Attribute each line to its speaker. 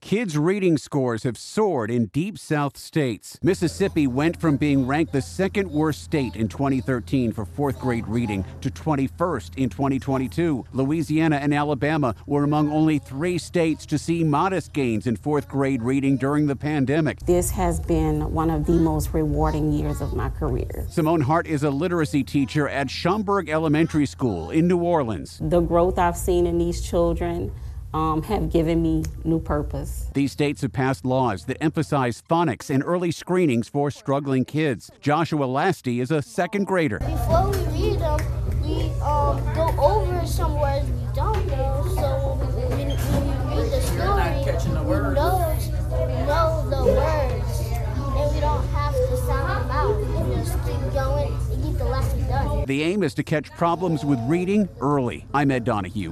Speaker 1: Kids' reading scores have soared in deep South states. Mississippi went from being ranked the second worst state in 2013 for fourth grade reading to 21st in 2022. Louisiana and Alabama were among only 3 states to see modest gains in fourth grade reading during the pandemic.
Speaker 2: This has been one of the most rewarding years of my career.
Speaker 1: Simone Hart is a literacy teacher at Schaumburg Elementary School in New Orleans.
Speaker 2: The growth I've seen in these children have given me new purpose.
Speaker 1: These states have passed laws that emphasize phonics and early screenings for struggling kids. Joshua Lasty is a second grader.
Speaker 3: Before we read them, we go over some words we don't know. So when we read the story, we know the words, and we don't have to sound them out. We can just keep going and get the lesson done.
Speaker 1: The aim is to catch problems with reading early. I'm Ed Donahue.